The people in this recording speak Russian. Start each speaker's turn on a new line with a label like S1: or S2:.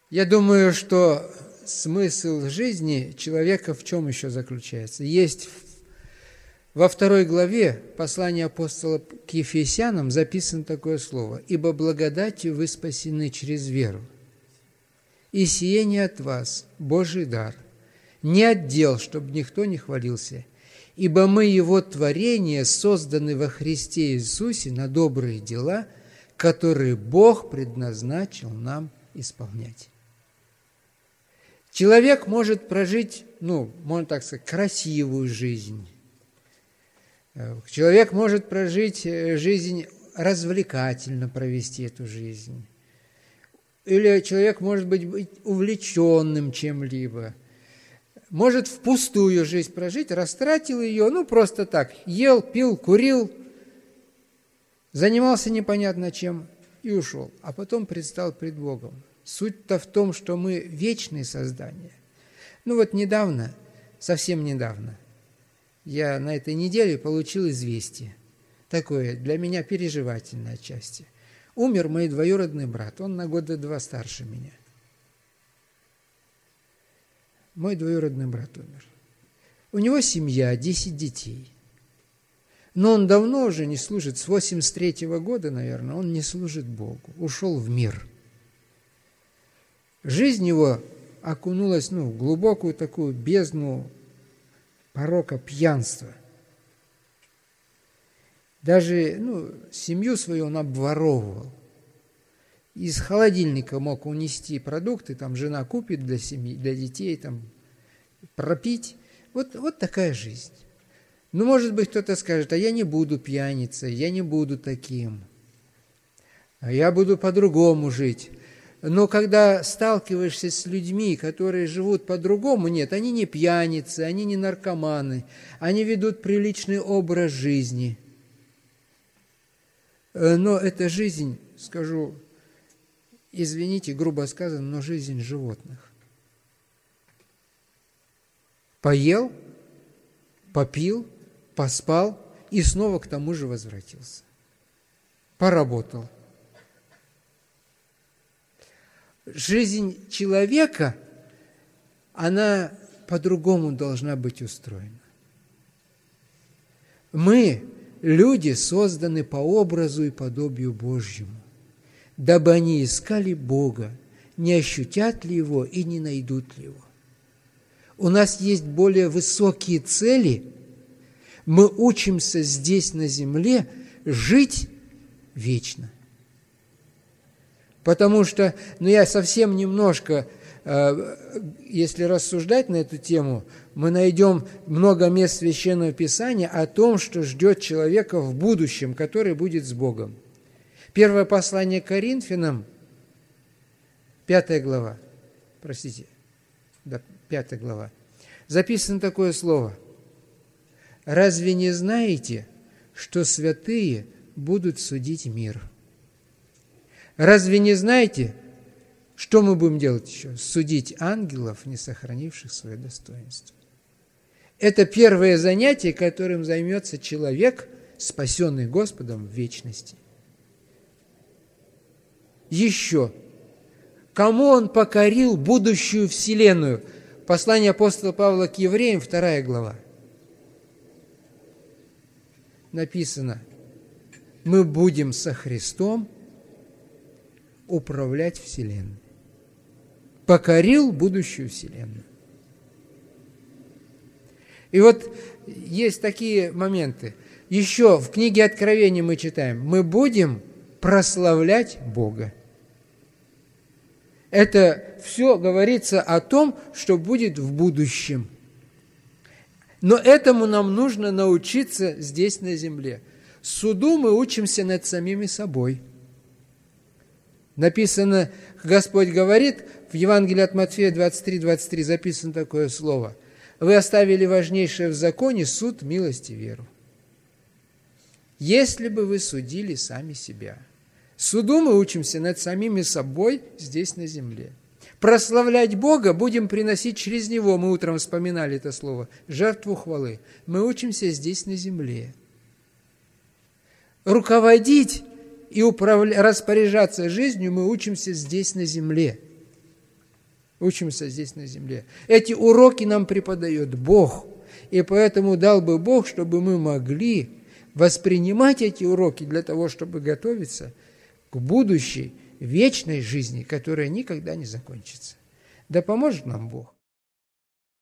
S1: Я думаю, что смысл жизни человека в чем еще заключается? Есть во 2 главе послания апостола к Ефесянам записано такое слово: «Ибо благодатью вы спасены через веру, и сие не от вас, Божий дар, не от дел, чтобы никто не хвалился, ибо мы Его творение, созданы во Христе Иисусе на добрые дела, которые Бог предназначил нам исполнять». Человек может прожить, можно так сказать, красивую жизнь. Человек может прожить жизнь, развлекательно провести эту жизнь. Или человек может быть увлеченным чем-либо. Может впустую жизнь прожить, растратил ее, просто так, ел, пил, курил, занимался непонятно чем и ушел, а потом предстал пред Богом. Суть-то в том, что мы вечные создания. Недавно, совсем недавно, я на этой неделе получил известие, такое для меня переживательное отчасти. Умер мой двоюродный брат, он на 2 года старше меня. Мой двоюродный брат умер. У него семья, 10 детей. Но он давно уже не служит, с 83-го года, наверное, он не служит Богу, ушел в мир. Жизнь его окунулась в глубокую такую бездну порока, пьянства. Даже семью свою он обворовывал. Из холодильника мог унести продукты, там жена купит для семьи, для детей, там пропить. Вот такая жизнь. Может быть, кто-то скажет: а я не буду пьяницей, я не буду таким, а я буду по-другому жить. Но когда сталкиваешься с людьми, которые живут по-другому, нет, они не пьяницы, они не наркоманы, они ведут приличный образ жизни. Но эта жизнь, скажу, извините, грубо сказано, но жизнь животных. Поел, попил, поспал и снова к тому же возвратился. Поработал. Жизнь человека, она по-другому должна быть устроена. Мы, люди, созданы по образу и подобию Божьему, дабы они искали Бога, не ощутят ли Его и не найдут ли Его. У нас есть более высокие цели. Мы учимся здесь, на земле, жить вечно. Потому что, я совсем немножко, если рассуждать на эту тему, мы найдем много мест Священного Писания о том, что ждет человека в будущем, который будет с Богом. Первое послание к Коринфянам, 5 глава, 5 глава, записано такое слово: «Разве не знаете, что святые будут судить мир?» Разве не знаете, что мы будем делать еще? Судить ангелов, не сохранивших свое достоинство. Это первое занятие, которым займется человек, спасенный Господом в вечности. Еще. Кому он покорил будущую вселенную? Послание апостола Павла к евреям, 2 глава. Написано: мы будем со Христом управлять вселенной. Покорил будущую вселенную. И есть такие моменты. Еще в книге Откровения мы читаем: мы будем прославлять Бога. Это все говорится о том, что будет в будущем. Но этому нам нужно научиться здесь, на земле. Суду мы учимся над самими собой. Написано, Господь говорит, в Евангелии от Матфея 23:23 записано такое слово: «Вы оставили важнейшее в законе суд, милость и веру». Если бы вы судили сами себя. Суду мы учимся над самими собой здесь на земле. Прославлять Бога будем приносить через Него, мы утром вспоминали это слово, жертву хвалы. Мы учимся здесь на земле. Руководить и распоряжаться жизнью мы учимся здесь на земле. учимся здесь на земле. Эти уроки нам преподает Бог. И поэтому дал бы Бог, чтобы мы могли воспринимать эти уроки для того, чтобы готовиться к будущей вечной жизни, которая никогда не закончится. Да поможет нам Бог.